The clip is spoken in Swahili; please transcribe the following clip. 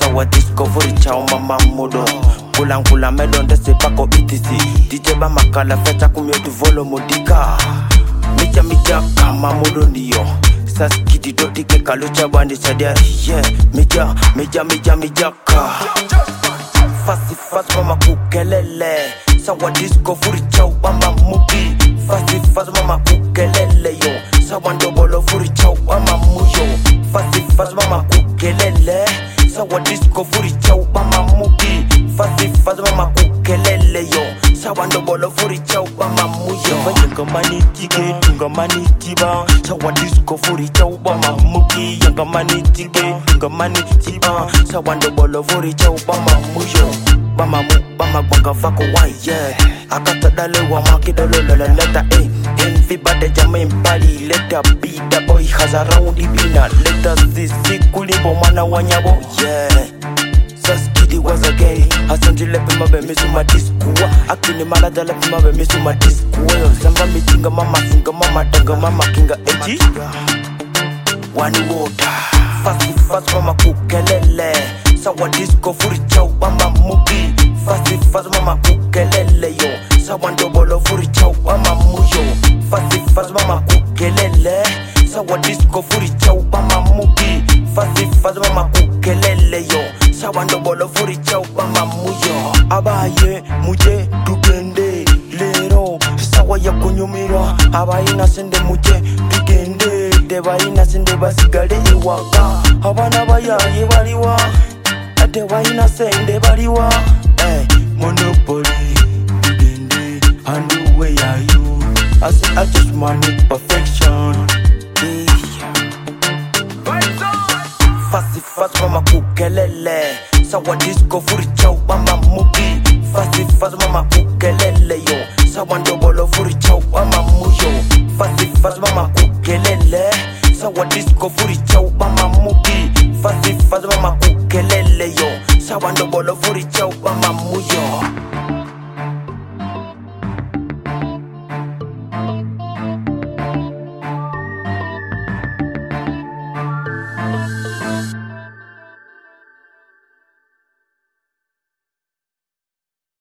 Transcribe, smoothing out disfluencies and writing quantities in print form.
sawa discovery chao mama modo kula melonde se pako BTC DJ ba makala feta kumyo tu volo modika mija kama modo ndiyo saskiti doti ke kalucha bandi sadia yeah mija ka fast mama kukelele sawa discovery chao mama mugi fast mama kukelele yo sawa ndobolo furi chao mama muyo fast mama kukelele sawa discovery chao mama mugi fast mama kukelele yo sawa ndobolo furi chao mama muyo yanga mani tige tunga mani tiba sawa discovery chao mama mugi yanga mani tige tunga mani tiba sawa ndobolo furi chao mama muyo mama gwanga fako why yeah akata dale wa makidolo la leta everybody jamain pali leta beat the boy has around the bina leta sisi kulimbo mana wanyabo yeah saskidi was a gay hasanji lepe mabe misuma diskuwa akini malada lepe mabe misuma diskuwa zamba mitinga mama singa mama tanga mama kinga eji wani water fast mama kukelele sawa discovery chao mama mugi fast mama kukelele yo sawa ndobolo furi chao mama muyo fast mama kukelele sawa discovery chao mama mugi fast mama kukelele yo sawa ndobolo furi chao mama muyo abaye muje tugende lero sawa ya kunyumira abaye nasende muje tugende debaye nasende basigale iwaka abana bayaye baliwa ate waina sende baliwa monopoly dende and where are you I just want perfection fast mama kukelele sawa discovery chao mama mugi fast mama kukelele yo sawa ndobolo furi chao mama muyo fast mama kukelele sawa discovery chao mama mugi fast mama kukelele yo sawa ndobolo